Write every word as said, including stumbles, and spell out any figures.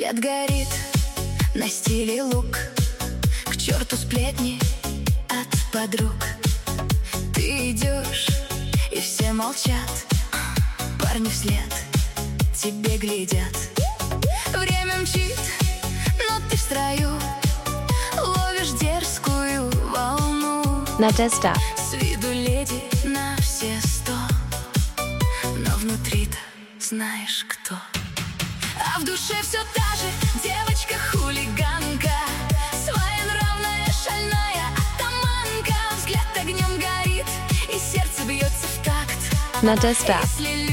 Свет горит на стиле лук, к черту сплетни от подруг. Ты идешь, и все молчат, парни вслед тебе глядят. Время мчит, но ты в строю, ловишь дерзкую волну. Надежда. С виду леди на все сто, но внутри-то знаешь кто. А в душе все та же девочка-хулиганка, своенравная, шальная атаманка. Взгляд огнем горит, и сердце бьется в такт. Надежда. Если